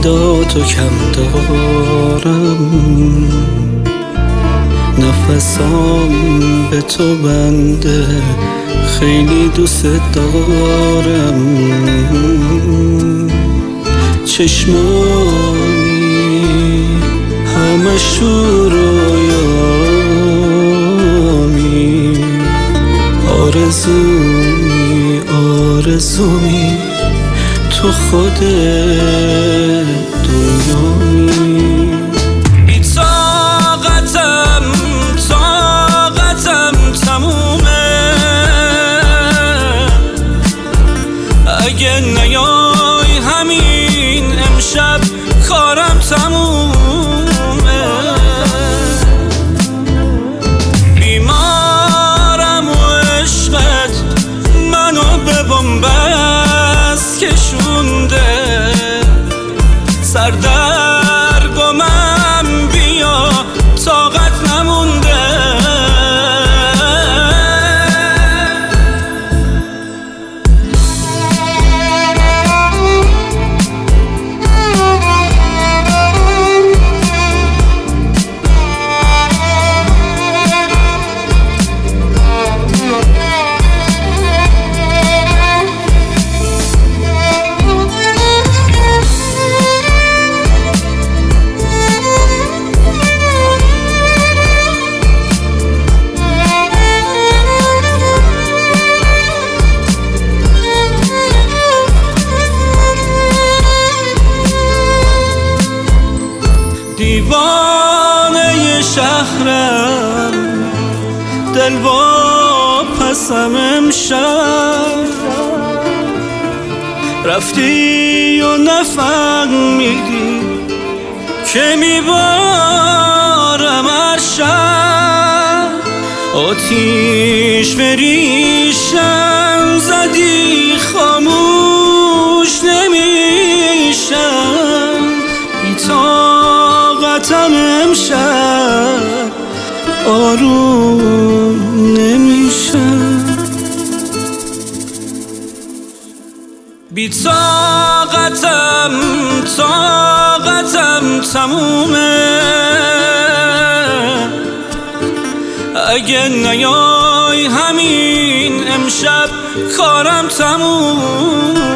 امیداتو کم دارم، نفسام به تو بنده، خیلی دوست دارم. چشمانی همش تو رویامی، آرزومی تو خود دنیایی. بی طاقتم تمومه، اگه نیای همین امشب کارم تمومه. بیمارم و عشقت منو به بنبست کشونده، سردرگمم بیا طاقت نمونده. دیوانه شهرم، دل واپسم امشب، رفتی و نفهمیدی که میبارم هر شب. آتیش به ریشم زدی خاموش نمیشم، بی طاقتم امشب آروم نمیشم. بی طاقتم تمومه، اگه نیای همین امشب کارم تمومه.